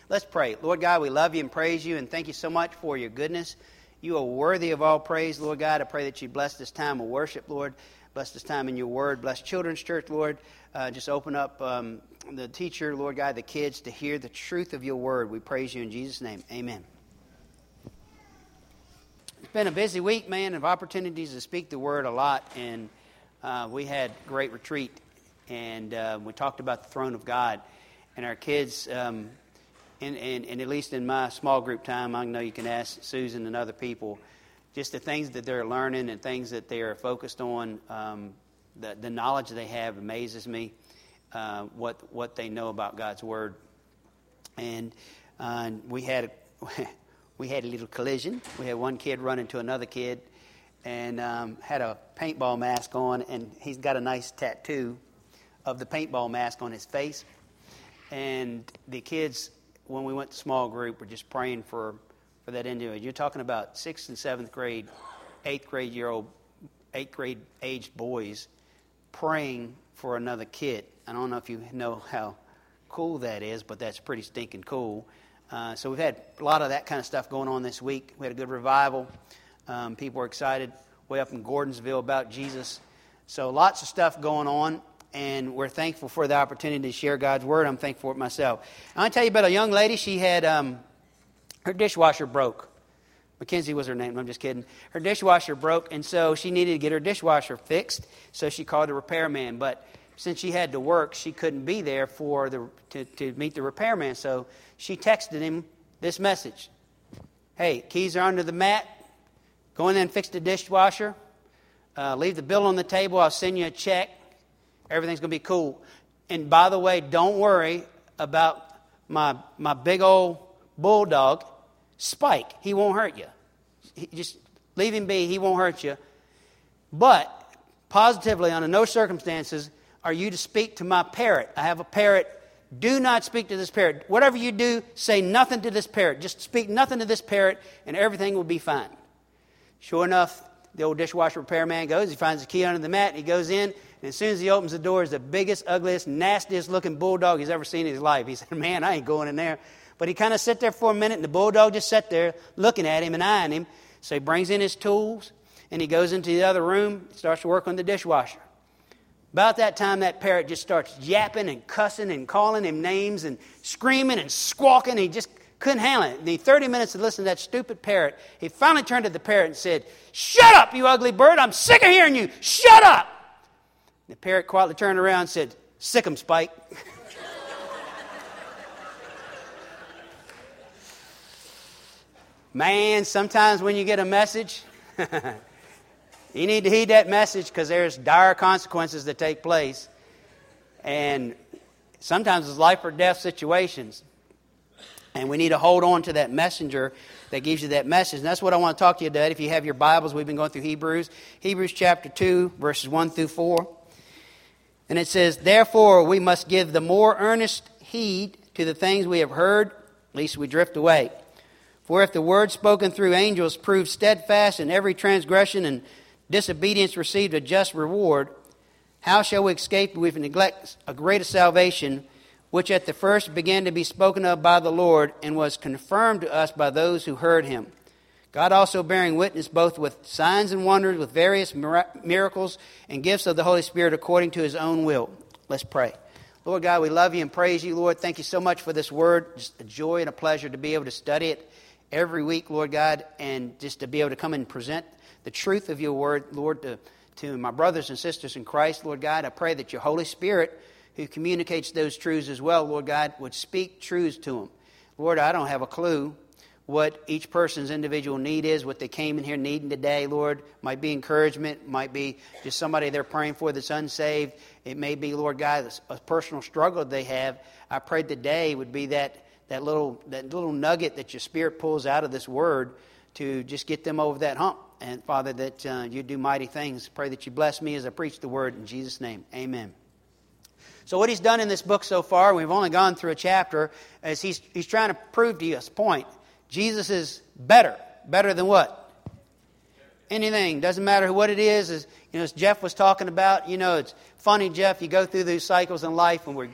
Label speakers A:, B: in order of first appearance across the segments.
A: Let's pray. Lord God, we love you and praise you and thank you so much for your goodness. You are worthy of all praise, Lord God. I pray that you bless this time of worship, Lord. Bless this time in your word. Bless Children's Church, Lord. Just open up the teacher, Lord God, the kids to hear the truth of your word. We praise you in Jesus' name. Amen. It's been a busy week, man, of opportunities to speak the word a lot. And we had a great retreat. And we talked about the throne of God. And our kids, and at least in my small group time, I know you can ask Susan and other people, just the things that they're learning and things that they're focused on, the knowledge they have amazes me, what they know about God's Word. And we had a little collision. We had one kid run into another kid and had a paintball mask on, and he's got a nice tattoo of the paintball mask on his face. And the kids, when we went to small group, were just praying for that individual. You're talking about 6th and 7th grade, 8th grade aged boys praying for another kid. I don't know if you know how cool that is, but that's pretty stinking cool. So we've had a lot of that kind of stuff going on this week. We had a good revival. People were excited way up in Gordonsville about Jesus. So lots of stuff going on. And we're thankful for the opportunity to share God's Word. I'm thankful for it myself. I want to tell you about a young lady. She had, her dishwasher broke. Mackenzie was her name. I'm just kidding. Her dishwasher broke, and so she needed to get her dishwasher fixed. So she called a repairman. But since she had to work, she couldn't be there to meet the repairman. So she texted him this message. Hey, keys are under the mat. Go in there and fix the dishwasher. Leave the bill on the table. I'll send you a check. Everything's going to be cool. And by the way, don't worry about my big old bulldog, Spike. He won't hurt you. Just leave him be. He won't hurt you. But positively, under no circumstances, are you to speak to my parrot. I have a parrot. Do not speak to this parrot. Whatever you do, say nothing to this parrot. Just speak nothing to this parrot, and everything will be fine. Sure enough, the old dishwasher repairman goes. He finds the key under the mat, and he goes in. And as soon as he opens the door, it's the biggest, ugliest, nastiest looking bulldog he's ever seen in his life. He said, man, I ain't going in there. But he kind of sat there for a minute, and the bulldog just sat there looking at him and eyeing him. So he brings in his tools, and he goes into the other room, starts to work on the dishwasher. About that time, that parrot just starts yapping and cussing and calling him names and screaming and squawking. He just couldn't handle it. And he 30 minutes to listen to that stupid parrot. He finally turned to the parrot and said, shut up, you ugly bird. I'm sick of hearing you. Shut up. The parrot quietly turned around and said, sick 'em, Spike. Man, sometimes when you get a message, you need to heed that message because there's dire consequences that take place. And sometimes it's life or death situations. And we need to hold on to that messenger that gives you that message. And that's what I want to talk to you today. If you have your Bibles, we've been going through Hebrews. Hebrews chapter 2, verses 1 through 4. And it says, therefore we must give the more earnest heed to the things we have heard, lest we drift away. For if the word spoken through angels proved steadfast, and every transgression and disobedience received a just reward, how shall we escape if we neglect a greater salvation, which at the first began to be spoken of by the Lord, and was confirmed to us by those who heard him? God also bearing witness both with signs and wonders, with various miracles and gifts of the Holy Spirit according to his own will. Let's pray. Lord God, we love you and praise you, Lord. Thank you so much for this word. Just a joy and a pleasure to be able to study it every week, Lord God, and just to be able to come and present the truth of your word, Lord, to my brothers and sisters in Christ, Lord God. I pray that your Holy Spirit, who communicates those truths as well, Lord God, would speak truths to them. Lord, I don't have a clue what each person's individual need is, what they came in here needing today, Lord. Might be encouragement, might be just somebody they're praying for that's unsaved. It may be, Lord God, a personal struggle they have. I pray today would be that little nugget that your Spirit pulls out of this word to just get them over that hump. And Father, that you do mighty things. Pray that you bless me as I preach the word in Jesus' name. Amen. So what he's done in this book so far, we've only gone through a chapter, is he's trying to prove to us a point. Jesus is better. Better than what? Anything. Doesn't matter what it is. As Jeff was talking about, it's funny, Jeff, you go through these cycles in life and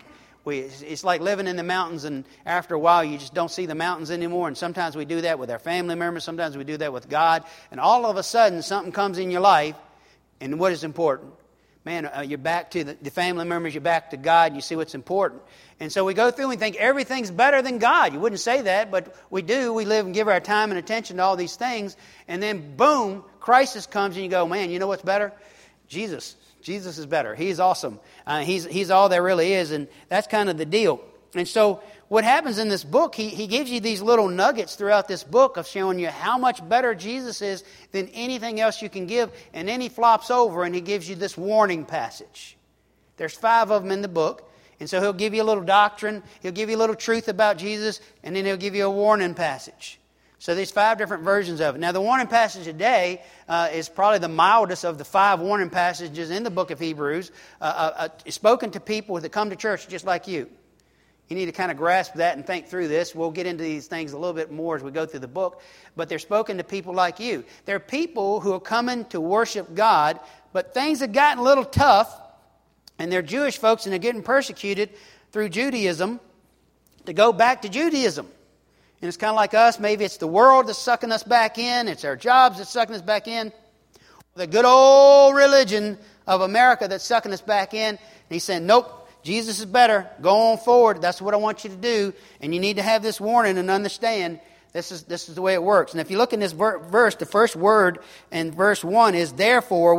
A: It's like living in the mountains, and after a while you just don't see the mountains anymore. And sometimes we do that with our family members. Sometimes we do that with God. And all of a sudden something comes in your life, and what is important? Man, you're back to the family members, you're back to God, and you see what's important. And so we go through and think everything's better than God. You wouldn't say that, but we do. We live and give our time and attention to all these things. And then, boom, crisis comes, and you go, man, you know what's better? Jesus. Jesus is better. He's awesome. He's all there really is, and that's kind of the deal. And so what happens in this book, he gives you these little nuggets throughout this book of showing you how much better Jesus is than anything else you can give. And then he flops over and he gives you this warning passage. There's 5 of them in the book. And so he'll give you a little doctrine, he'll give you a little truth about Jesus, and then he'll give you a warning passage. So there's 5 different versions of it. Now the warning passage today is probably the mildest of the 5 warning passages in the book of Hebrews, spoken to people that come to church just like you. You need to kind of grasp that and think through this. We'll get into these things a little bit more as we go through the book. But they're spoken to people like you. They're people who are coming to worship God, but things have gotten a little tough, and they're Jewish folks, and they're getting persecuted through Judaism to go back to Judaism. And it's kind of like us. Maybe it's the world that's sucking us back in. It's our jobs that's sucking us back in. The good old religion of America that's sucking us back in. And he's saying, nope, Jesus is better. Go on forward. That's what I want you to do. And you need to have this warning and understand this is the way it works. And if you look in this verse, the first word in verse 1 is therefore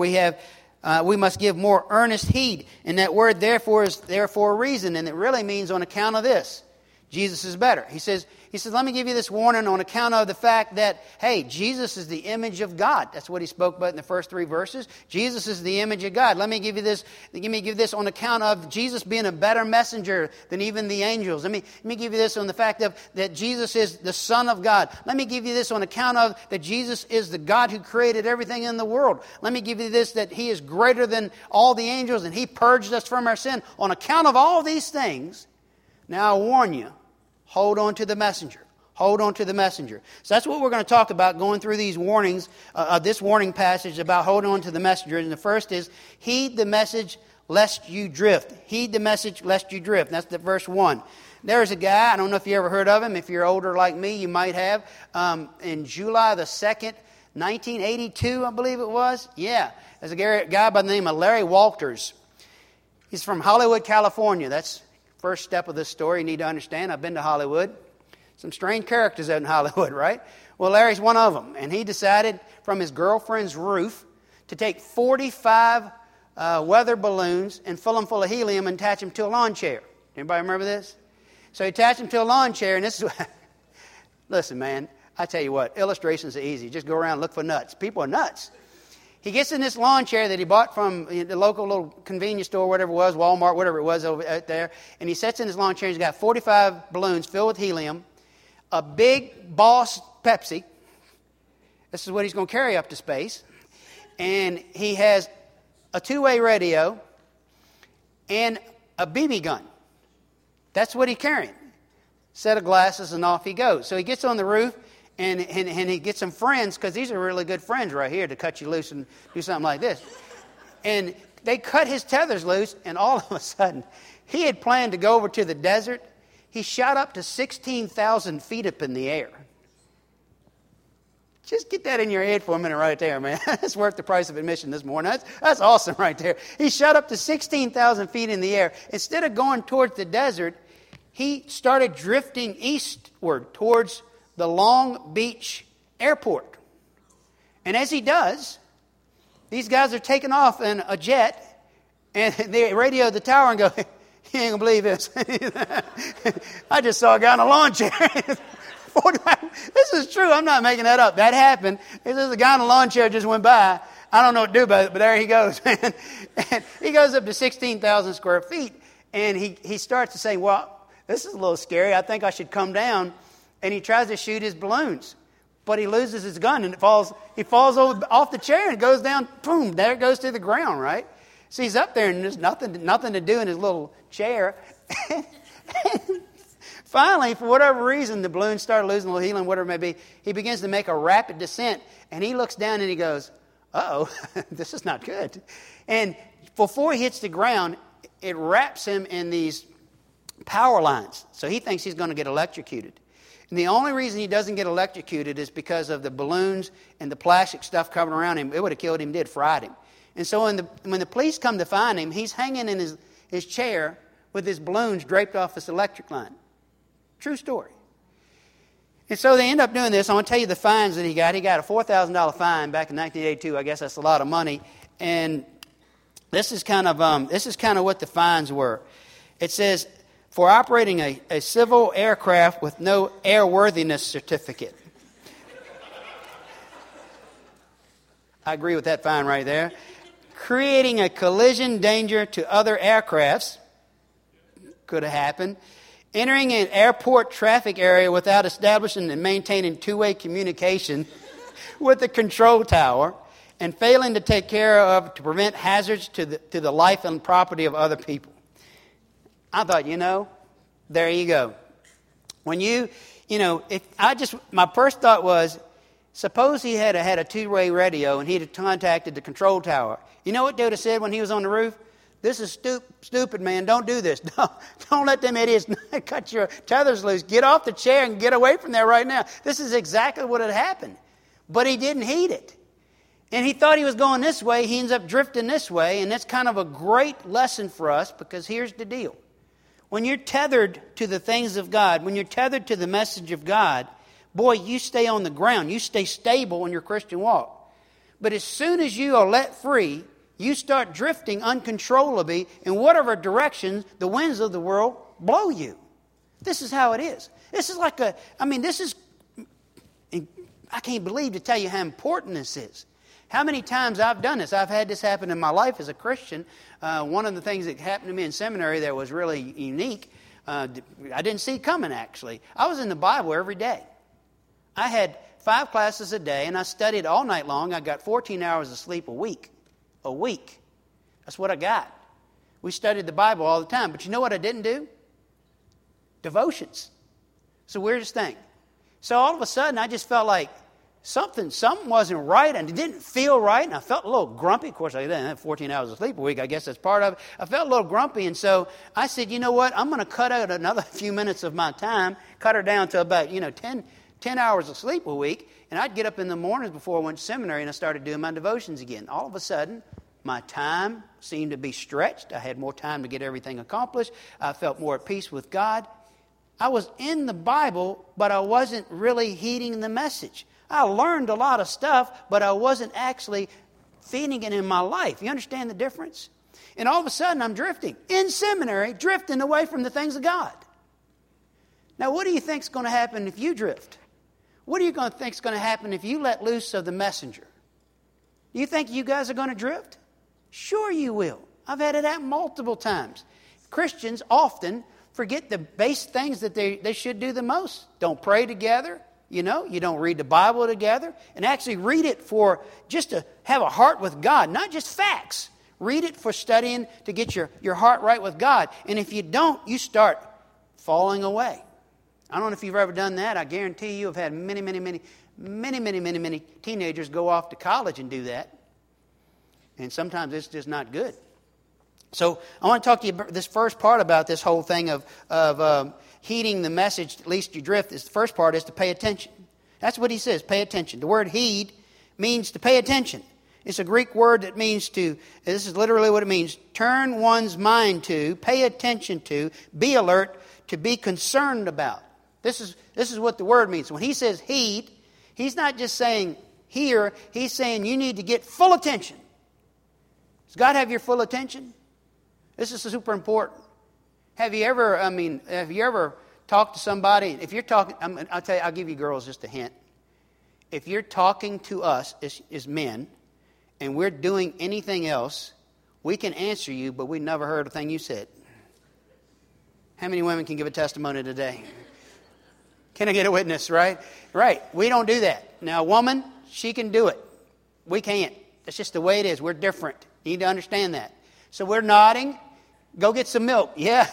A: we must give more earnest heed. And that word therefore is there for a reason. And it really means on account of this. Jesus is better. He says, let me give you this warning on account of the fact that, hey, Jesus is the image of God. That's what he spoke about in the first 3 verses. Jesus is the image of God. Let me give this on account of Jesus being a better messenger than even the angels. Let me give you this on the fact of that Jesus is the Son of God. Let me give you this on account of that Jesus is the God who created everything in the world. Let me give you this that he is greater than all the angels and he purged us from our sin. On account of all these things, now I warn you, hold on to the messenger. Hold on to the messenger. So that's what we're going to talk about going through these warnings, this warning passage about holding on to the messenger. And the first is, heed the message lest you drift. Heed the message lest you drift. And that's the verse 1. There's a guy, I don't know if you ever heard of him. If you're older like me, you might have. In July the 2nd, 1982, I believe it was. Yeah. There's a guy by the name of Larry Walters. He's from Hollywood, California. That's first step of this story you need to understand. I've been to Hollywood. Some strange characters out in Hollywood, right? Well, Larry's one of them. And he decided from his girlfriend's roof to take 45 weather balloons and fill them full of helium and attach them to a lawn chair. Anybody remember this? So he attached them to a lawn chair, and this is... Listen, man, I tell you what, illustrations are easy. Just go around and look for nuts. People are nuts. He gets in this lawn chair that he bought from the local little convenience store, whatever it was, Walmart, whatever it was over out there, and he sits in his lawn chair. He's got 45 balloons filled with helium, a big Boss Pepsi. This is what he's going to carry up to space. And he has a 2-way radio and a BB gun. That's what he's carrying. Set of glasses, and off he goes. So he gets on the roof, and he gets some friends, because these are really good friends right here to cut you loose and do something like this. And they cut his tethers loose, and all of a sudden, he had planned to go over to the desert. He shot up to 16,000 feet up in the air. Just get that in your head for a minute right there, man. That's worth the price of admission this morning. That's awesome right there. He shot up to 16,000 feet in the air. Instead of going towards the desert, he started drifting eastward towards the Long Beach airport. And as he does, these guys are taking off in a jet, and they radio the tower and go, you ain't going to believe this. I just saw a guy in a lawn chair. This is true. I'm not making that up. That happened. This is a guy in a lawn chair just went by. I don't know what to do about it, but there he goes. And he goes up to 16,000 square feet, and he starts to say, well, this is a little scary. I think I should come down. And he tries to shoot his balloons, but he loses his gun, and he falls off the chair and goes down. Boom! There it goes to the ground. Right? So he's up there, and there's nothing to do in his little chair. Finally, for whatever reason, the balloons started losing a little helium, whatever it may be. He begins to make a rapid descent, and he looks down and he goes, "Uh-oh, this is not good." And before he hits the ground, it wraps him in these power lines. So he thinks he's going to get electrocuted. And the only reason he doesn't get electrocuted is because of the balloons and the plastic stuff covering around him. It would have killed him, fried him. And so when the police come to find him, he's hanging in his chair with his balloons draped off this electric line. True story. And so they end up doing this. I want to tell you the fines that he got. He got a $4,000 fine back in 1982. I guess that's a lot of money. And this is kind of what the fines were. It says, for operating a civil aircraft with no airworthiness certificate. I agree with that fine right there. Creating a collision danger to other aircrafts. Could have happened. Entering an airport traffic area without establishing and maintaining two-way communication with the control tower. And failing to take care of to prevent hazards to the life and property of other people. I thought, there you go. When my first thought was, suppose he had a two-way radio and he'd have contacted the control tower. You know what they would have said when he was on the roof? This is stupid, man. Don't do this. Don't let them idiots cut your tethers loose. Get off the chair and get away from there right now. This is exactly what had happened. But he didn't heed it. And he thought he was going this way. He ends up drifting this way. And that's kind of a great lesson for us, because here's the deal. When you're tethered to the things of God, when you're tethered to the message of God, boy, you stay on the ground. You stay stable in your Christian walk. But as soon as you are let free, you start drifting uncontrollably in whatever direction the winds of the world blow you. This is how it is. This is I can't believe to tell you how important this is. How many times I've done this? I've had this happen in my life as a Christian. One of the things that happened to me in seminary that was really unique, I didn't see coming, actually. I was in the Bible every day. I had 5 classes a day, and I studied all night long. I got 14 hours of sleep a week. A week. That's what I got. We studied the Bible all the time. But you know what I didn't do? Devotions. It's the weirdest thing. So all of a sudden, I just felt like something wasn't right, and it didn't feel right, and I felt a little grumpy. Of course, I didn't have 14 hours of sleep a week. I guess that's part of it. I felt a little grumpy, and so I said, you know what? I'm going to cut out another few minutes of my time, cut her down to about 10 hours of sleep a week, and I'd get up in the mornings before I went to seminary, and I started doing my devotions again. All of a sudden, my time seemed to be stretched. I had more time to get everything accomplished. I felt more at peace with God. I was in the Bible, but I wasn't really heeding the message. I learned a lot of stuff, but I wasn't actually feeding it in my life. You understand the difference? And all of a sudden, I'm drifting. In seminary, drifting away from the things of God. Now, what do you think is going to happen if you drift? What do you think is going to happen if you let loose of the messenger? Do you think you guys are going to drift? Sure you will. I've had it happen multiple times. Christians often forget the base things that they should do the most. Don't pray together. You don't read the Bible together. And actually read it for just to have a heart with God, not just facts. Read it for studying to get your heart right with God. And if you don't, you start falling away. I don't know if you've ever done that. I guarantee you have had many teenagers go off to college and do that. And sometimes it's just not good. So I want to talk to you about this first part about this whole thing of heeding the message, at least you drift. The first part is to pay attention. That's what he says, pay attention. The word heed means to pay attention. It's a Greek word that means to, this is literally what it means, turn one's mind to, pay attention to, be alert, to be concerned about. This is what the word means. When he says heed, he's not just saying hear, he's saying you need to get full attention. Does God have your full attention? This is super important. Have you ever talked to somebody? If you're talking, I'll give you girls just a hint. If you're talking to us as men, and we're doing anything else, we can answer you, but we never heard a thing you said. How many women can give a testimony today? Can I get a witness, right? Right. We don't do that. Now, a woman, she can do it. We can't. That's just the way it is. We're different. You need to understand that. So we're nodding. Go get some milk. Yeah.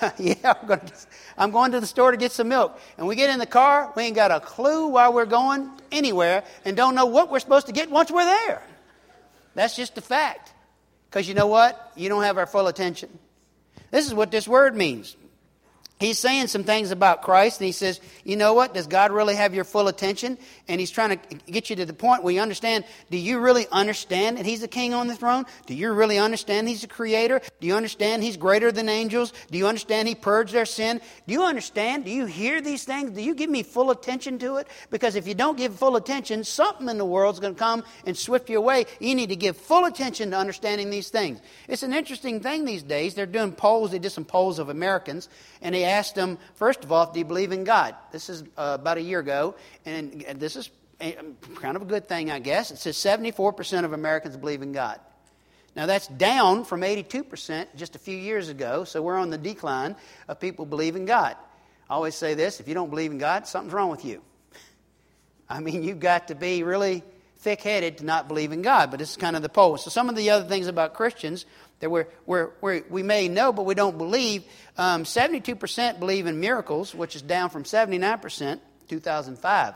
A: I'm going to the store to get some milk. And we get in the car. We ain't got a clue why we're going anywhere and don't know what we're supposed to get once we're there. That's just a fact. Because you know what? You don't have our full attention. This is what this word means. He's saying some things about Christ, and he says, you know what? Does God really have your full attention? And he's trying to get you to the point where you understand, do you really understand that he's the king on the throne? Do you really understand he's the creator? Do you understand he's greater than angels? Do you understand he purged their sin? Do you understand? Do you hear these things? Do you give me full attention to it? Because if you don't give full attention, something in the world's going to come and swift you away. You need to give full attention to understanding these things. It's an interesting thing these days. They're doing polls. They did some polls of Americans, and they asked them, first of all, do you believe in God? This is about a year ago, and this is kind of a good thing, I guess. It says 74% of Americans believe in God. Now, that's down from 82% just a few years ago, so we're on the decline of people believing God. I always say this, if you don't believe in God, something's wrong with you. I mean, you've got to be really thick-headed to not believe in God, but this is kind of the poll. So some of the other things about Christians that we may know, but we don't believe. 72% believe in miracles, which is down from 79% 2005.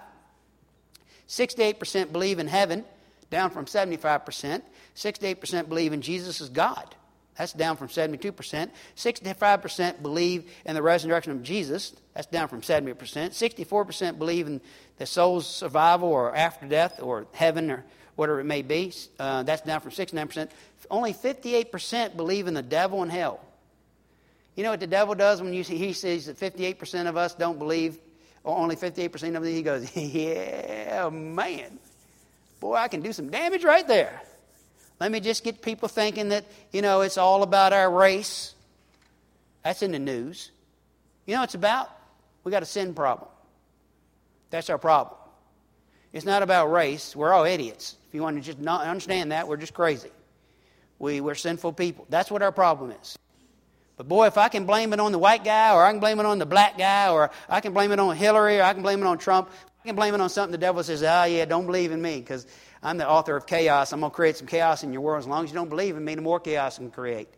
A: 68% believe in heaven, down from 75%. 68% believe in Jesus as God. That's down from 72%. 65% believe in the resurrection of Jesus. That's down from 70%. 64% believe in the soul's survival or after death or heaven or whatever it may be. That's down from 69%. Only 58% believe in the devil and hell. You know what the devil does when he says that 58% of us don't believe, or only 58% of them, he goes, yeah, man. Boy, I can do some damage right there. Let me just get people thinking that, it's all about our race. That's in the news. You know what it's about? We got a sin problem. That's our problem. It's not about race. We're all idiots. If you want to just not understand that, we're just crazy. We're sinful people. That's what our problem is. But boy, if I can blame it on the white guy, or I can blame it on the black guy, or I can blame it on Hillary, or I can blame it on Trump, I can blame it on something the devil says, don't believe in me, because I'm the author of chaos. I'm going to create some chaos in your world. As long as you don't believe in me, the more chaos I can create.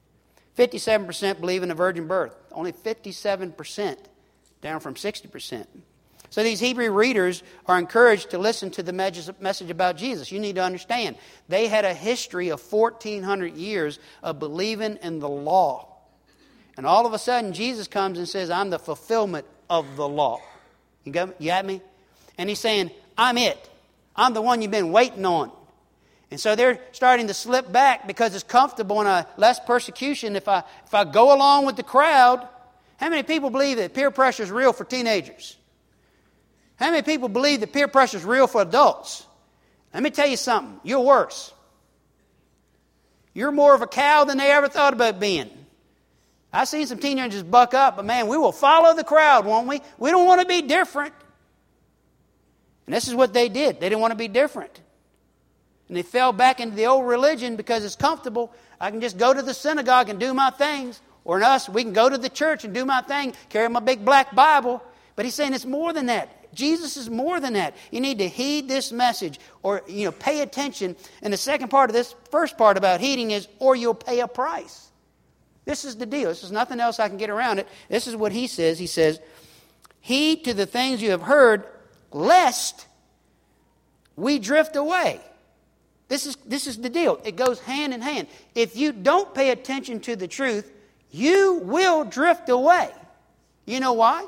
A: 57% believe in the virgin birth. Only 57%, down from 60%. So these Hebrew readers are encouraged to listen to the message about Jesus. You need to understand, they had a history of 1,400 years of believing in the law. And all of a sudden, Jesus comes and says, I'm the fulfillment of the law. You got me? And he's saying, I'm it. I'm the one you've been waiting on. And so they're starting to slip back because it's comfortable and less persecution if I go along with the crowd. How many people believe that peer pressure is real for teenagers? How many people believe that peer pressure is real for adults? Let me tell you something. You're worse. You're more of a cow than they ever thought about being. I've seen some teenagers buck up, but man, we will follow the crowd, won't we? We don't want to be different. And this is what they did. They didn't want to be different. And they fell back into the old religion because it's comfortable. I can just go to the synagogue and do my things. Or in us, we can go to the church and do my thing, carry my big black Bible. But he's saying it's more than that. Jesus is more than that. You need to heed this message or, pay attention. And the second part of this, first part about heeding is, or you'll pay a price. This is the deal. This is nothing else I can get around it. This is what he says. He says, heed to the things you have heard, lest we drift away. This is the deal. It goes hand in hand. If you don't pay attention to the truth, you will drift away. You know why?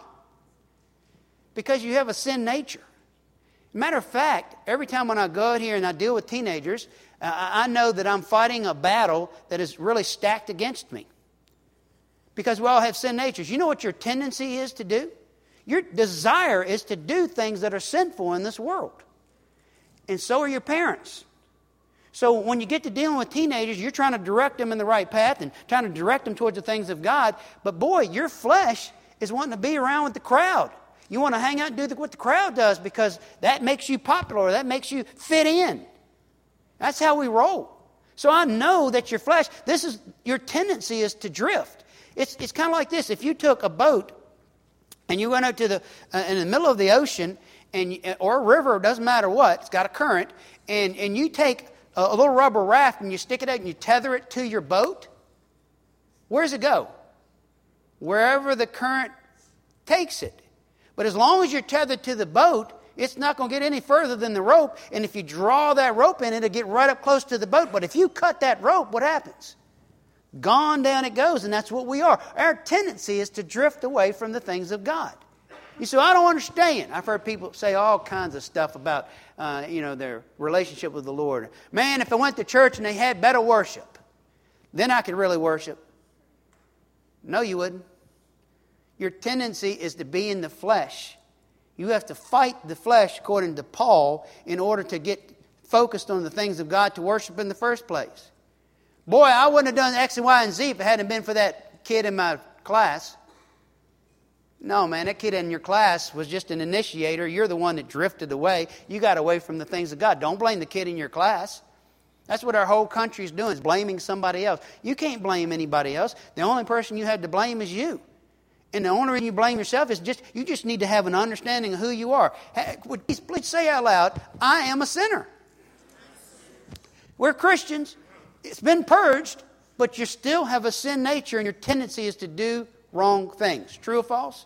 A: Because you have a sin nature. Matter of fact, every time when I go out here and I deal with teenagers, I know that I'm fighting a battle that is really stacked against me. Because we all have sin natures. You know what your tendency is to do? Your desire is to do things that are sinful in this world. And so are your parents. So when you get to dealing with teenagers, you're trying to direct them in the right path and trying to direct them towards the things of God. But boy, your flesh is wanting to be around with the crowd. You want to hang out and do what the crowd does because that makes you popular, or that makes you fit in. That's how we roll. So I know that your flesh, your tendency is to drift. It's kind of like this. If you took a boat and you went out to in the middle of the ocean or a river, it doesn't matter what, it's got a current, and you take a little rubber raft and you stick it out and you tether it to your boat, where does it go? Wherever the current takes it. But as long as you're tethered to the boat, it's not going to get any further than the rope. And if you draw that rope in, it'll get right up close to the boat. But if you cut that rope, what happens? Gone down it goes, and that's what we are. Our tendency is to drift away from the things of God. You say, I don't understand. I've heard people say all kinds of stuff about, their relationship with the Lord. Man, if I went to church and they had better worship, then I could really worship. No, you wouldn't. Your tendency is to be in the flesh. You have to fight the flesh, according to Paul, in order to get focused on the things of God to worship in the first place. Boy, I wouldn't have done X and Y and Z if it hadn't been for that kid in my class. No, man, that kid in your class was just an initiator. You're the one that drifted away. You got away from the things of God. Don't blame the kid in your class. That's what our whole country is doing, is blaming somebody else. You can't blame anybody else. The only person you have to blame is you. And the only reason you blame yourself is you just need to have an understanding of who you are. Please say out loud, I am a sinner. We're Christians. It's been purged, but you still have a sin nature, and your tendency is to do wrong things. True or false?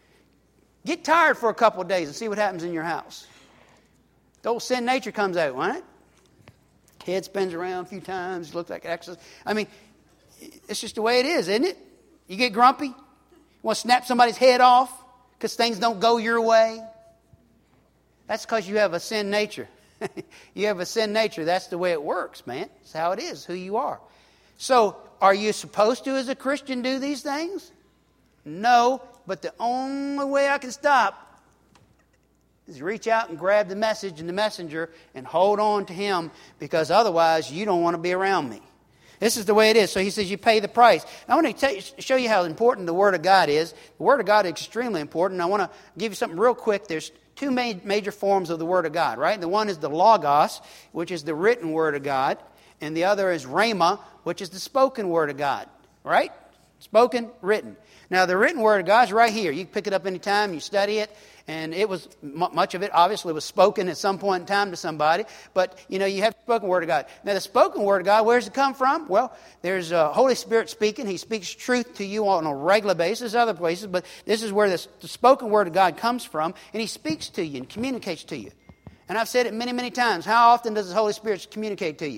A: Get tired for a couple of days and see what happens in your house. The old sin nature comes out, won't it? Head spins around a few times, looks like exercise. I mean, it's just the way it is, isn't it? You get grumpy, you want to snap somebody's head off because things don't go your way. That's because you have a sin nature. You have a sin nature. That's the way it works, man. It's how it is, who you are. So, are you supposed to, as a Christian, do these things? No, but the only way I can stop is reach out and grab the message and the messenger and hold on to him, because otherwise you don't want to be around me. This is the way it is. So he says you pay the price. I want to show you how important the Word of God is. The Word of God is extremely important. I want to give you something real quick. There's two major forms of the Word of God, right? The one is the Logos, which is the written Word of God. And the other is Rhema, which is the spoken Word of God, right? Spoken, written. Now, the written Word of God is right here. You can pick it up anytime, you study it. And it was, much of it obviously was spoken at some point in time to somebody. But, you have the spoken Word of God. Now, the spoken Word of God, where does it come from? Well, there's Holy Spirit speaking. He speaks truth to you on a regular basis, other places. But this is where the spoken Word of God comes from. And He speaks to you and communicates to you. And I've said it many, many times. How often does the Holy Spirit communicate to you?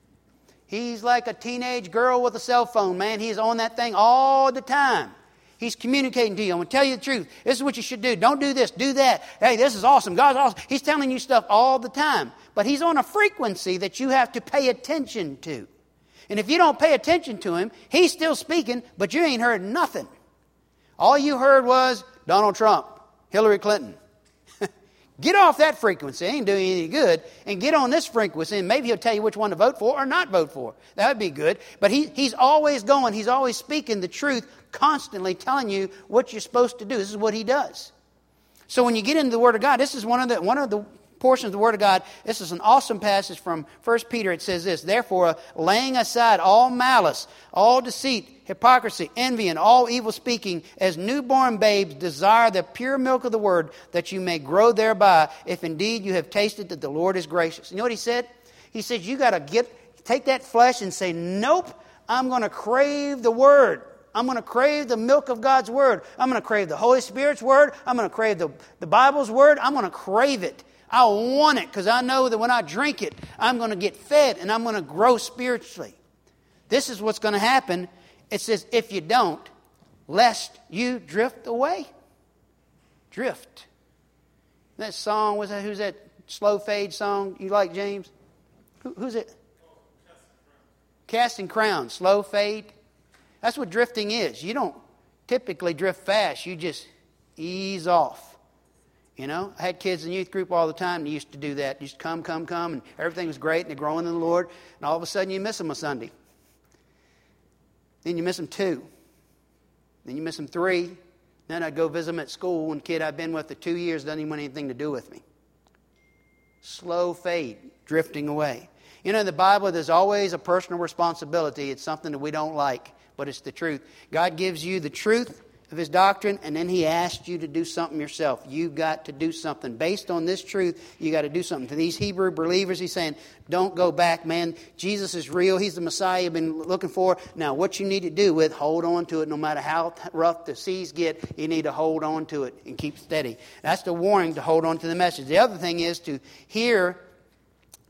A: He's like a teenage girl with a cell phone, man. He's on that thing all the time. He's communicating to you. I'm going to tell you the truth. This is what you should do. Don't do this. Do that. Hey, this is awesome. God's awesome. He's telling you stuff all the time. But He's on a frequency that you have to pay attention to. And if you don't pay attention to Him, He's still speaking, but you ain't heard nothing. All you heard was Donald Trump, Hillary Clinton. Get off that frequency. It ain't doing you any good. And get on this frequency, and maybe He'll tell you which one to vote for or not vote for. That would be good. But He's always going. He's always speaking the truth, constantly telling you what you're supposed to do. This is what He does. So when you get into the Word of God, this is one of the portions of the Word of God. This is an awesome passage from 1 Peter. It says this: therefore, laying aside all malice, all deceit, hypocrisy, envy, and all evil speaking, as newborn babes desire the pure milk of the Word, that you may grow thereby, if indeed you have tasted that the Lord is gracious. You know what He said? He said you got to take that flesh and say, nope, I'm going to crave the Word. I'm going to crave the milk of God's Word. I'm going to crave the Holy Spirit's Word. I'm going to crave the Bible's Word. I'm going to crave it. I want it because I know that when I drink it, I'm going to get fed and I'm going to grow spiritually. This is what's going to happen. It says, if you don't, lest you drift away. Drift. That song, who's that slow fade song you like, James? Who's it? Casting Crowns, slow fade. That's what drifting is. You don't typically drift fast. You just ease off. I had kids in youth group all the time. They used to do that. They used to come, and everything was great, and they're growing in the Lord. And all of a sudden, you miss them a Sunday. Then you miss them 2. Then you miss them 3. Then I'd go visit them at school. One kid I've been with for 2 years doesn't even want anything to do with me. Slow fade, drifting away. In the Bible, there's always a personal responsibility. It's something that we don't like, but it's the truth. God gives you the truth of His doctrine, and then He asks you to do something yourself. You've got to do something. Based on this truth, you got to do something. To these Hebrew believers, He's saying, don't go back, man. Jesus is real. He's the Messiah you've been looking for. Now, what you need to do with, hold on to it. No matter how rough the seas get, you need to hold on to it and keep steady. That's the warning, to hold on to the message. The other thing is to hear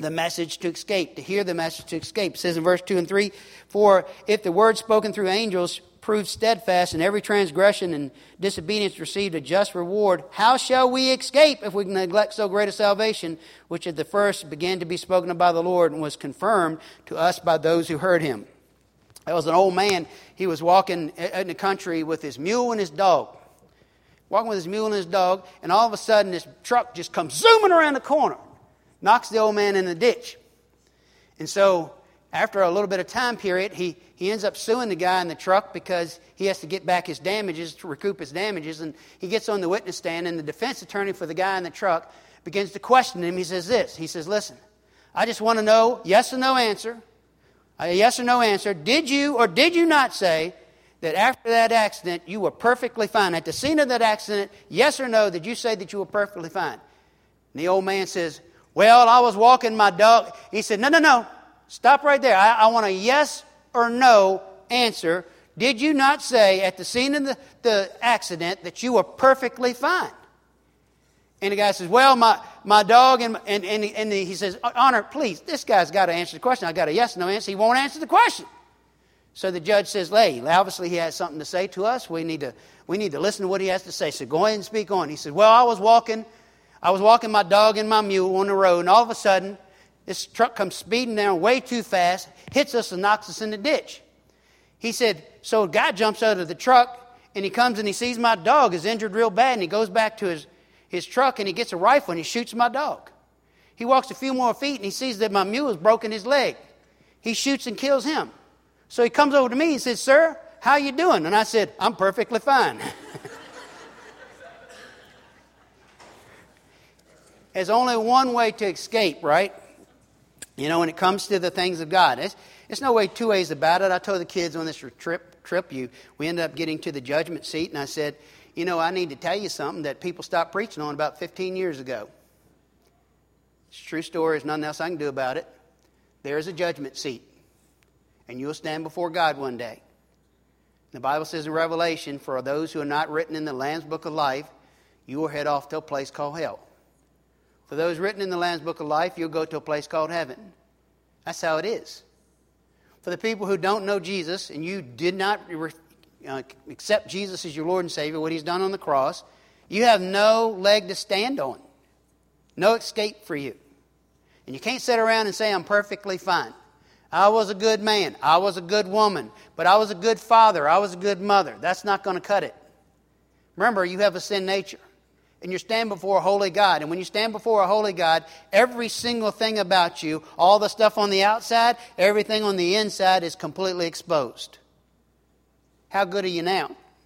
A: the message to escape, to hear the message to escape. It says in verse 2 and 3, for if the word spoken through angels proved steadfast, and every transgression and disobedience received a just reward, how shall we escape if we neglect so great a salvation, which at the first began to be spoken of by the Lord and was confirmed to us by those who heard him? There was an old man. He was walking in the country with his mule and his dog. Walking with his mule and his dog, and all of a sudden this truck just comes zooming around the corner, knocks the old man in the ditch. And so after a little bit of time period, he ends up suing the guy in the truck because he has to get back his damages, to recoup his damages. And he gets on the witness stand, and the defense attorney for the guy in the truck begins to question him. He says this. He says, listen, I just want to know, yes or no answer. A yes or no answer. Did you or did you not say that after that accident you were perfectly fine? At the scene of that accident, yes or no, did you say that you were perfectly fine? And the old man says, well, I was walking my dog. He said, no. Stop right there. I want a yes or no answer. Did you not say at the scene of the accident that you were perfectly fine? And the guy says, well, my dog, and he says, Honor, please, this guy's got to answer the question. I got a yes or no answer. He won't answer the question. So the judge says, hey, obviously he has something to say to us. We need to listen to what he has to say. So go ahead and speak on. He said, well, I was walking my dog and my mule on the road, and all of a sudden, this truck comes speeding down way too fast, hits us and knocks us in the ditch. He said, so a guy jumps out of the truck, and he comes and he sees my dog is injured real bad, and he goes back to his truck, and he gets a rifle, and he shoots my dog. He walks a few more feet, and he sees that my mule has broken his leg. He shoots and kills him. So he comes over to me, and says, sir, how you doing? And I said, I'm perfectly fine. There's only one way to escape, right? You know, when it comes to the things of God. There's no way two ways about it. I told the kids on this trip, we ended up getting to the judgment seat, and I said, you know, I need to tell you something that people stopped preaching on about 15 years ago. It's a true story. There's nothing else I can do about it. There is a judgment seat, and you will stand before God one day. The Bible says in Revelation, for those who are not written in the Lamb's Book of Life, you will head off to a place called hell. For those written in the Lamb's Book of Life, you'll go to a place called heaven. That's how it is. For the people who don't know Jesus, and you did not accept Jesus as your Lord and Savior, what He's done on the cross, you have no leg to stand on. No escape for you. And you can't sit around and say, I'm perfectly fine. I was a good man. I was a good woman. But I was a good father. I was a good mother. That's not going to cut it. Remember, you have a sin nature. And you stand before a holy God. And when you stand before a holy God, every single thing about you, all the stuff on the outside, everything on the inside is completely exposed. How good are you now?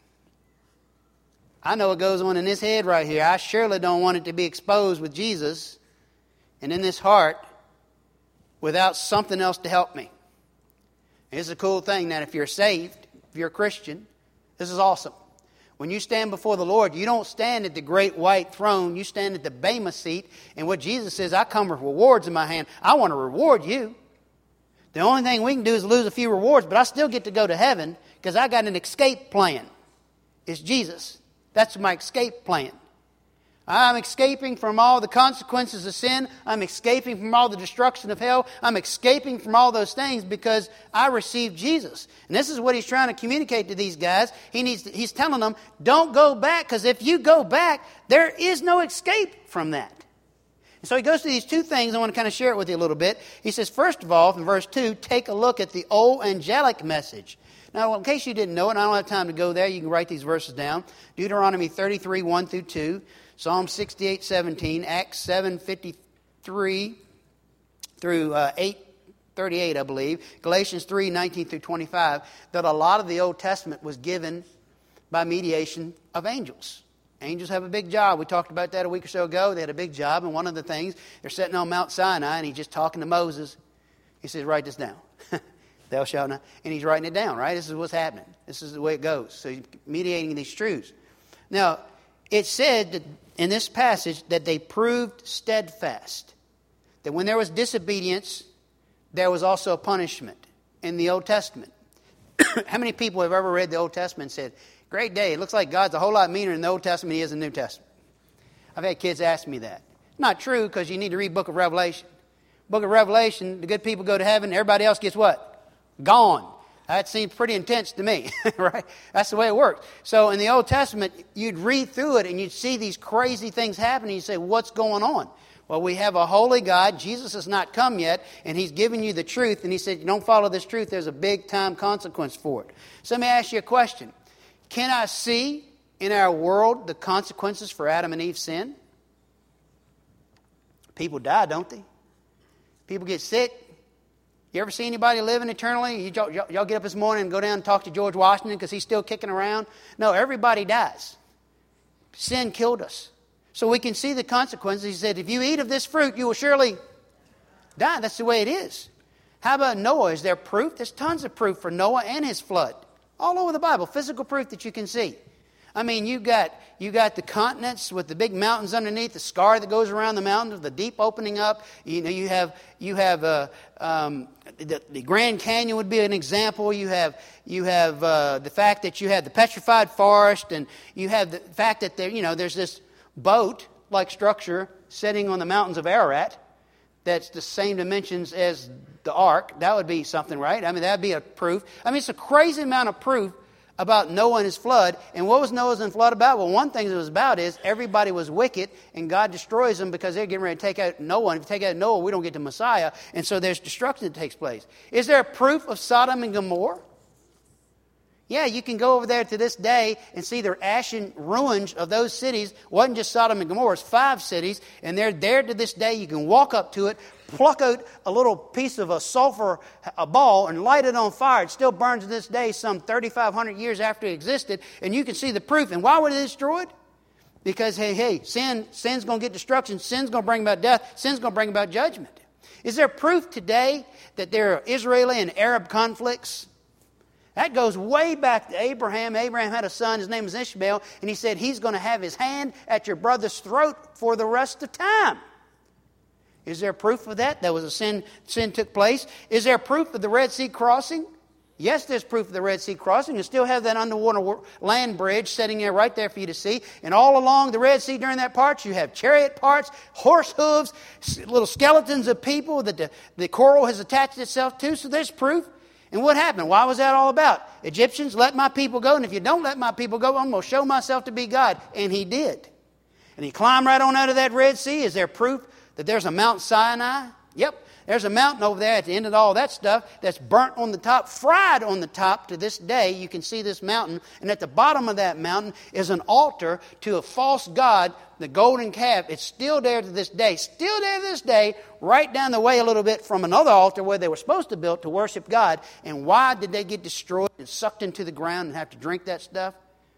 A: I know what goes on in this head right here. I surely don't want it to be exposed with Jesus and in this heart without something else to help me. And it's a cool thing that if you're saved, if you're a Christian, this is awesome. When you stand before the Lord, you don't stand at the great white throne. You stand at the Bema seat. And what Jesus says, I come with rewards in my hand. I want to reward you. The only thing we can do is lose a few rewards, but I still get to go to heaven because I got an escape plan. It's Jesus. That's my escape plan. I'm escaping from all the consequences of sin. I'm escaping from all the destruction of hell. I'm escaping from all those things because I received Jesus. And this is what he's trying to communicate to these guys. He's telling them, don't go back, because if you go back, there is no escape from that. And so he goes to these two things. I want to kind of share it with you a little bit. He says, first of all, in verse 2, take a look at the old angelic message. Now, in case you didn't know it, and I don't have time to go there, you can write these verses down. Deuteronomy 33, 1 through 2. Psalm 68, 17, Acts 7, 53 through 8, 38, I believe. Galatians 3, 19 through 25. That a lot of the Old Testament was given by mediation of angels. Angels have a big job. We talked about that a week or so ago. They had a big job, and one of the things, they're sitting on Mount Sinai, and he's just talking to Moses. He says, write this down. Thou shalt not. And he's writing it down, right? This is what's happening. This is the way it goes. So he's mediating these truths. Now, it said that in this passage that they proved steadfast. That when there was disobedience, there was also a punishment in the Old Testament. How many people have ever read the Old Testament and said, great day, it looks like God's a whole lot meaner in the Old Testament than he is in the New Testament? I've had kids ask me that. Not true, because you need to read the book of Revelation. Book of Revelation, the good people go to heaven, everybody else gets what? Gone. That seems pretty intense to me, right? That's the way it works. So in the Old Testament, you'd read through it and you'd see these crazy things happening. You'd say, what's going on? Well, we have a holy God. Jesus has not come yet, and He's giving you the truth. And He said, you don't follow this truth, there's a big-time consequence for it. So let me ask you a question. Can I see in our world the consequences for Adam and Eve's sin? People die, don't they? People get sick. You ever see anybody living eternally? Y'all get up this morning and go down and talk to George Washington because he's still kicking around? No, everybody dies. Sin killed us. So we can see the consequences. He said, if you eat of this fruit, you will surely die. That's the way it is. How about Noah? Is there proof? There's tons of proof for Noah and his flood. All over the Bible, physical proof that you can see. I mean, you got the continents with the big mountains underneath, the scar that goes around the mountains, the deep opening up. You know, you have the Grand Canyon would be an example. You have the fact that you have the petrified forest, and you have the fact that there's this boat-like structure sitting on the mountains of Ararat that's the same dimensions as the ark. That would be something, right? I mean, that would be a proof. I mean, it's a crazy amount of proof about Noah and his flood. And what was Noah's and flood about? Well, one thing it was about is everybody was wicked, and God destroys them because they're getting ready to take out Noah. And if you take out Noah, we don't get the Messiah. And so there's destruction that takes place. Is there proof of Sodom and Gomorrah? Yeah, you can go over there to this day and see the ashen ruins of those cities. It wasn't just Sodom and Gomorrah, it's 5 cities. And they're there to this day. You can walk up to it, pluck out a little piece of a ball, and light it on fire. It still burns to this day, some 3,500 years after it existed. And you can see the proof. And why were they destroyed? Because, hey, sin's going to get destruction. Sin's going to bring about death. Sin's going to bring about judgment. Is there proof today that there are Israeli and Arab conflicts? That goes way back to Abraham. Abraham had a son, his name was Ishmael, and he said he's going to have his hand at your brother's throat for the rest of time. Is there proof of that? There was a sin took place. Is there proof of the Red Sea crossing? Yes, there's proof of the Red Sea crossing. You still have that underwater land bridge sitting there right there for you to see. And all along the Red Sea during that part, you have chariot parts, horse hooves, little skeletons of people that the coral has attached itself to. So there's proof. And what happened? Why was that all about? Egyptians, let my people go. And if you don't let my people go, I'm going to show myself to be God. And He did. And He climbed right on out of that Red Sea. Is there proof that there's a Mount Sinai? Yep. There's a mountain over there at the end of all that stuff that's burnt on the top, fried on the top to this day. You can see this mountain. And at the bottom of that mountain is an altar to a false god, the golden calf. It's still there to this day. Still there to this day, right down the way a little bit from another altar where they were supposed to build to worship God. And why did they get destroyed and sucked into the ground and have to drink that stuff?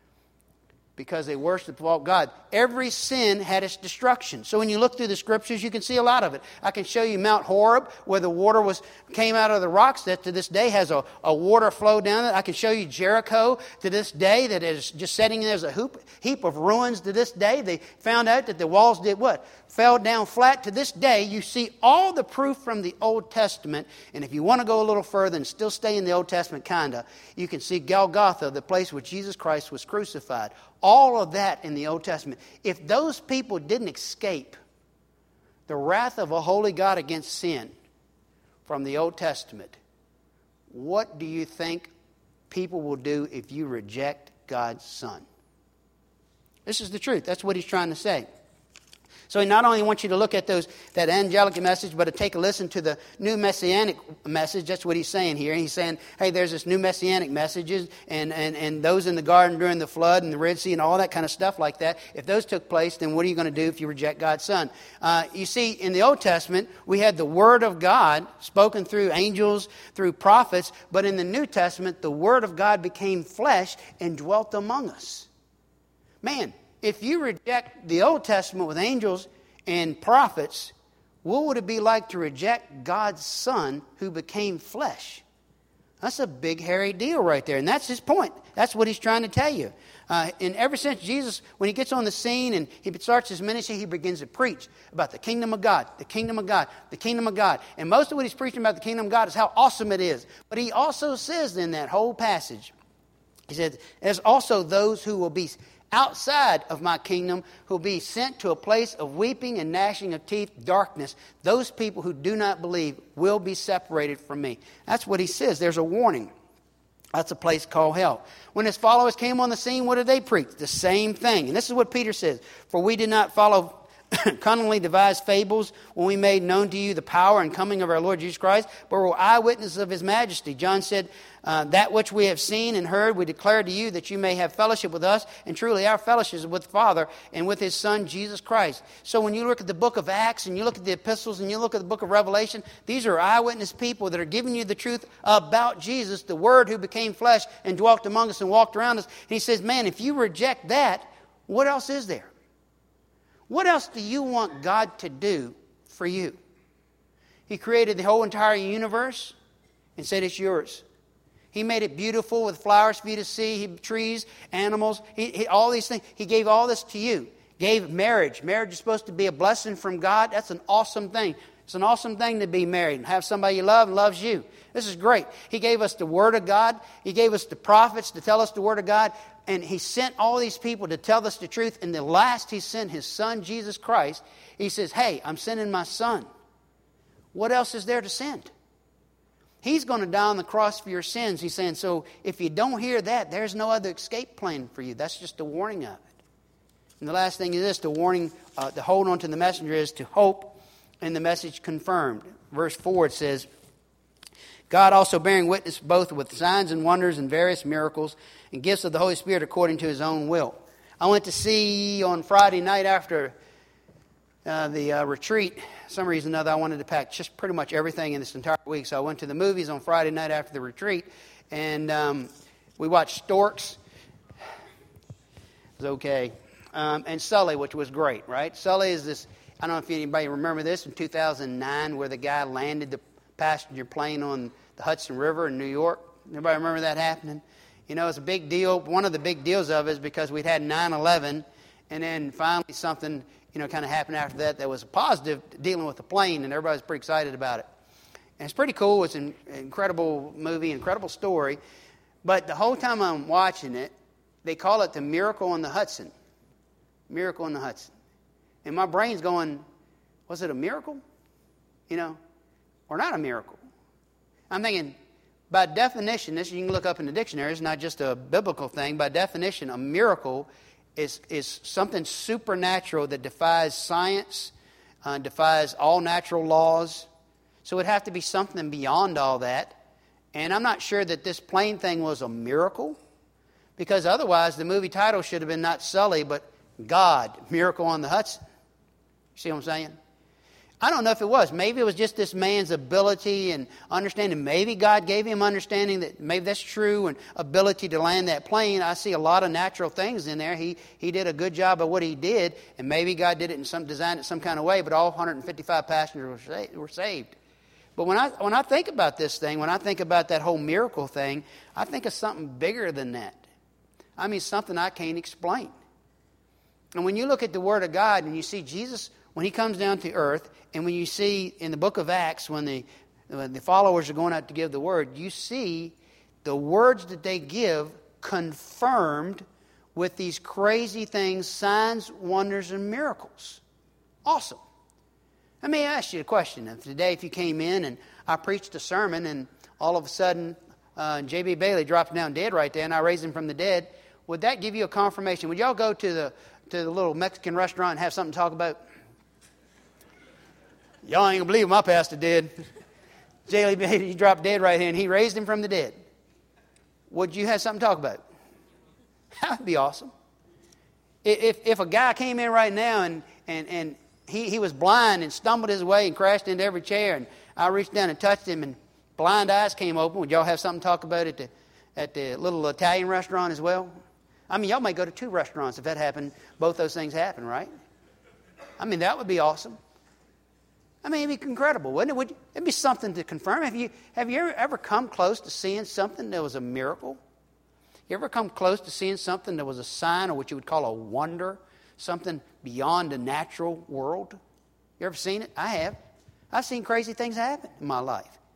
A: Because they worshiped false God. Every sin had its destruction. So when you look through the Scriptures, you can see a lot of it. I can show you Mount Horeb, where the water came out of the rocks, that to this day has a water flow down it. I can show you Jericho to this day, that is just sitting there as a heap of ruins to this day. They found out that the walls did what? Fell down flat. To this day, you see all the proof from the Old Testament. And if you want to go a little further and still stay in the Old Testament, kinda, you can see Golgotha, the place where Jesus Christ was crucified. All of that in the Old Testament. If those people didn't escape the wrath of a holy God against sin from the Old Testament, what do you think people will do if you reject God's Son? This is the truth. That's what He's trying to say. So He not only wants you to look at that angelic message, but to take a listen to the new messianic message. That's what He's saying here. He's saying, hey, there's this new messianic messages, and those in the garden during the flood and the Red Sea and all that kind of stuff like that. If those took place, then what are you going to do if you reject God's Son? You see, in the Old Testament, we had the Word of God spoken through angels, through prophets. But in the New Testament, the Word of God became flesh and dwelt among us. Man, if you reject the Old Testament with angels and prophets, what would it be like to reject God's Son who became flesh? That's a big, hairy deal right there. And that's His point. That's what He's trying to tell you. And ever since Jesus, when He gets on the scene and He starts His ministry, He begins to preach about the kingdom of God, the kingdom of God, the kingdom of God. And most of what He's preaching about the kingdom of God is how awesome it is. But He also says in that whole passage, He said, there's also those who will be outside of my kingdom who will be sent to a place of weeping and gnashing of teeth, darkness. Those people who do not believe will be separated from me. That's what he says. There's a warning. That's a place called hell. When his followers came on the scene, what did they preach? The same thing. And this is what Peter says. For we did not follow cunningly devised fables when we made known to you the power and coming of our Lord Jesus Christ, but were eyewitnesses of his majesty. John said, that which we have seen and heard we declare to you, that you may have fellowship with us, and truly our fellowship is with the Father and with his Son Jesus Christ. So when you look at the book of Acts and you look at the epistles and you look at the book of Revelation, these are eyewitness people that are giving you the truth about Jesus, the Word who became flesh and dwelt among us and walked around us. And he says, man, if you reject that, what else is there? What else do you want God to do for you? He created the whole entire universe and said it's yours. He made it beautiful with flowers for you to see, trees, animals, all these things. He gave all this to you. Gave marriage. Marriage is supposed to be a blessing from God. That's an awesome thing. It's an awesome thing to be married and have somebody you love and loves you. This is great. He gave us the Word of God. He gave us the prophets to tell us the Word of God. And he sent all these people to tell us the truth. And the last he sent his Son, Jesus Christ. He says, hey, I'm sending my Son. What else is there to send? He's going to die on the cross for your sins. He's saying, so if you don't hear that, there's no other escape plan for you. That's just a warning of it. And the last thing is this, the warning, to hold on to the messenger is to hope and the message confirmed. Verse 4 it says, God also bearing witness both with signs and wonders and various miracles and gifts of the Holy Spirit according to his own will. I went to see on Friday night after the retreat. For some reason or another, I wanted to pack just pretty much everything in this entire week. So I went to the movies on Friday night after the retreat. And we watched Storks. It was okay. And Sully, which was great, right? Sully is this, I don't know if anybody remember this, in 2009 where the guy landed the passenger plane on the Hudson River in New York. Anybody remember that happening? You know, it's a big deal. One of the big deals of it is because we'd had 9/11, and then finally something, kind of happened after that was a positive dealing with the plane, and everybody was pretty excited about it. And it's pretty cool. It's an incredible movie, incredible story. But the whole time I'm watching it, they call it the Miracle on the Hudson. Miracle on the Hudson. And my brain's going, was it a miracle? Or not a miracle? I'm thinking, by definition, this you can look up in the dictionary, it's not just a biblical thing. By definition, a miracle is something supernatural that defies science, defies all natural laws. So it would have to be something beyond all that. And I'm not sure that this plane thing was a miracle, because otherwise the movie title should have been not Sully, but God, Miracle on the Hudson. You see what I'm saying? I don't know if it was. Maybe it was just this man's ability and understanding. Maybe God gave him understanding that maybe that's true and ability to land that plane. I see a lot of natural things in there. He did a good job of what he did, and maybe God did it in designed it some kind of way, but all 155 passengers were saved. But when I think about this thing, when I think about that whole miracle thing, I think of something bigger than that. I mean, something I can't explain. And when you look at the Word of God and you see Jesus when he comes down to earth, and when you see in the book of Acts when the followers are going out to give the word, you see the words that they give confirmed with these crazy things, signs, wonders, and miracles. Awesome. Let me ask you a question. If today, if you came in and I preached a sermon and all of a sudden J.B. Bailey dropped down dead right there and I raised him from the dead, would that give you a confirmation? Would y'all go to the little Mexican restaurant and have something to talk about? Y'all ain't going to believe what my pastor did. J.B. Bailey, he dropped dead right here and he raised him from the dead. Would you have something to talk about? That would be awesome. If a guy came in right now and he was blind and stumbled his way and crashed into every chair, and I reached down and touched him and blind eyes came open, would y'all have something to talk about at the little Italian restaurant as well? I mean, y'all may go to 2 restaurants if that happened. Both those things happen, right? I mean, that would be awesome. I mean, it'd be incredible, wouldn't it? It'd be something to confirm. Have you ever come close to seeing something that was a miracle? You ever come close to seeing something that was a sign or what you would call a wonder? Something beyond the natural world? You ever seen it? I have. I've seen crazy things happen in my life.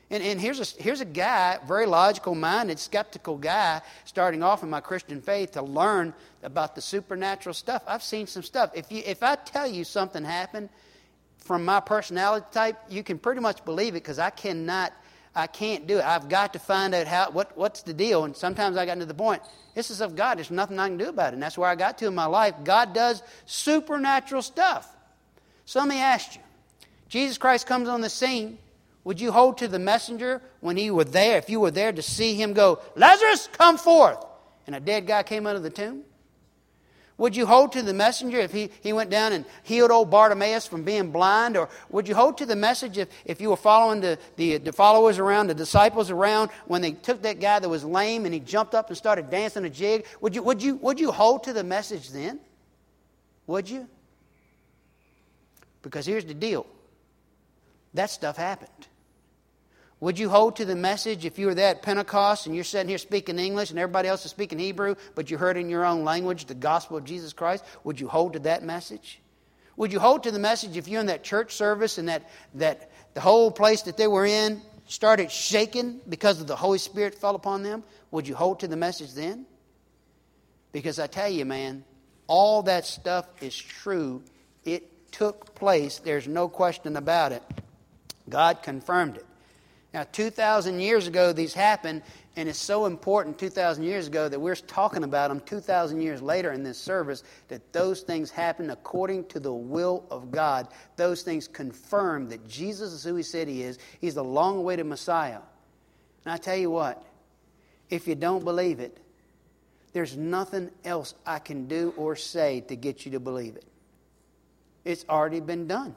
A: And here's a guy, very logical-minded, skeptical guy, starting off in my Christian faith to learn about the supernatural stuff. I've seen some stuff. If I tell you something happened from my personality type, you can pretty much believe it, because I can't do it. I've got to find out what's the deal. And sometimes I got to the point, this is of God. There's nothing I can do about it. And that's where I got to in my life. God does supernatural stuff. So let me ask you, Jesus Christ comes on the scene. Would you hold to the messenger when he were there, if you were there to see him go, Lazarus, come forth, and a dead guy came out of the tomb? Would you hold to the messenger if he went down and healed old Bartimaeus from being blind? Or would you hold to the message if you were following the followers around, the disciples around, when they took that guy that was lame and he jumped up and started dancing a jig? Would you hold to the message then? Would you? Because here's the deal. That stuff happened. Would you hold to the message if you were there at Pentecost and you're sitting here speaking English and everybody else is speaking Hebrew, but you heard in your own language the gospel of Jesus Christ? Would you hold to that message? Would you hold to the message if you're in that church service and that the whole place that they were in started shaking because of the Holy Spirit fell upon them? Would you hold to the message then? Because I tell you, man, all that stuff is true. It took place. There's no question about it. God confirmed it. Now, 2,000 years ago, these happened, and it's so important 2,000 years ago that we're talking about them 2,000 years later in this service, that those things happened according to the will of God. Those things confirm that Jesus is who He said He is. He's the long-awaited Messiah. And I tell you what, if you don't believe it, there's nothing else I can do or say to get you to believe it. It's already been done.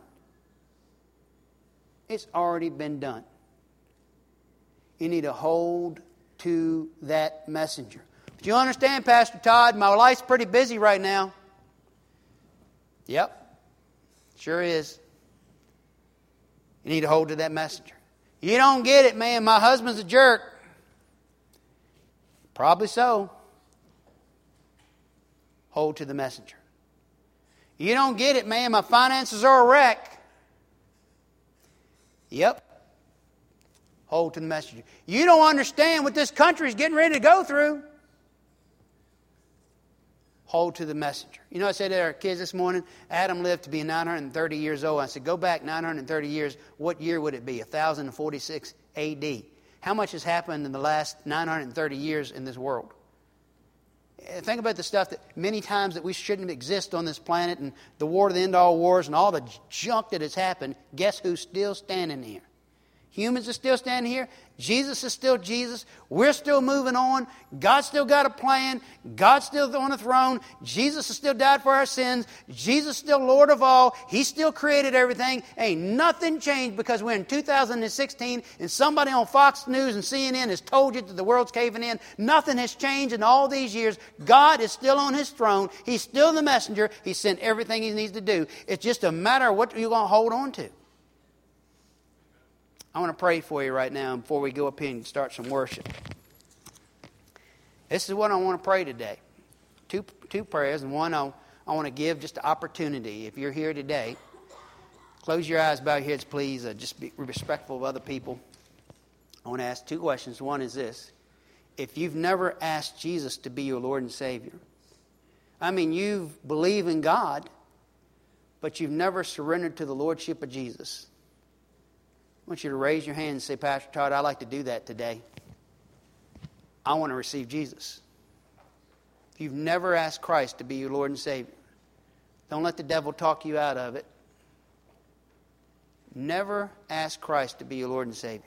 A: It's already been done. You need to hold to that messenger. But you understand, Pastor Todd, my life's pretty busy right now. Yep, sure is. You need to hold to that messenger. You don't get it, man. My husband's a jerk. Probably so. Hold to the messenger. You don't get it, man. My finances are a wreck. Yep. Hold to the messenger. You don't understand what this country is getting ready to go through. Hold to the messenger. You know, I said to our kids this morning, Adam lived to be 930 years old. I said, go back 930 years. What year would it be? 1046 A.D. How much has happened in the last 930 years in this world? Think about the stuff that many times that we shouldn't exist on this planet, and the war to the end of all wars and all the junk that has happened. Guess who's still standing here? Humans are still standing here. Jesus is still Jesus. We're still moving on. God's still got a plan. God's still on the throne. Jesus has still died for our sins. Jesus is still Lord of all. He still created everything. Ain't nothing changed because we're in 2016 and somebody on Fox News and CNN has told you that the world's caving in. Nothing has changed in all these years. God is still on His throne. He's still the messenger. He sent everything He needs to do. It's just a matter of what you're going to hold on to. I want to pray for you right now before we go up here and start some worship. This is what I want to pray today. Two prayers, and one I want to give just an opportunity. If you're here today, close your eyes, bow your heads, please. Just be respectful of other people. I want to ask two questions. One is this. If you've never asked Jesus to be your Lord and Savior, I mean, you believe in God, but you've never surrendered to the Lordship of Jesus, I want you to raise your hand and say, Pastor Todd, I'd like to do that today. I want to receive Jesus. If you've never asked Christ to be your Lord and Savior, don't let the devil talk you out of it. Never ask Christ to be your Lord and Savior.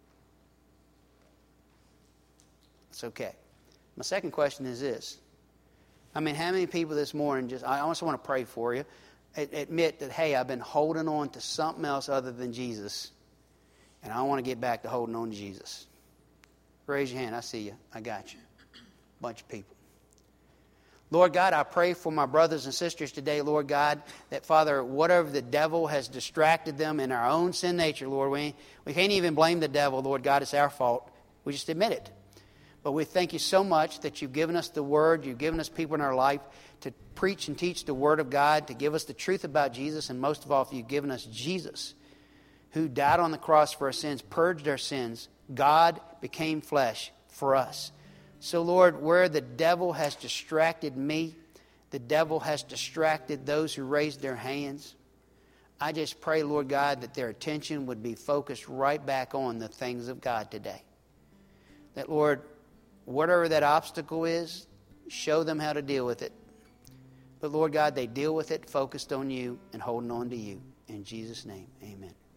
A: It's okay. My second question is this. I mean, how many people this morning I also want to pray for you, admit that, hey, I've been holding on to something else other than Jesus, and I want to get back to holding on to Jesus. Raise your hand. I see you. I got you. Bunch of people. Lord God, I pray for my brothers and sisters today, Lord God, that, Father, whatever the devil has distracted them in our own sin nature, Lord, we can't even blame the devil, Lord God. It's our fault. We just admit it. But we thank you so much that you've given us the Word, you've given us people in our life to preach and teach the Word of God, to give us the truth about Jesus, and most of all, you've given us Jesus, who died on the cross for our sins, purged our sins. God became flesh for us. So, Lord, where the devil has distracted me, the devil has distracted those who raised their hands, I just pray, Lord God, that their attention would be focused right back on the things of God today. That, Lord, whatever that obstacle is, show them how to deal with it. But, Lord God, they deal with it focused on you and holding on to you. In Jesus' name, amen.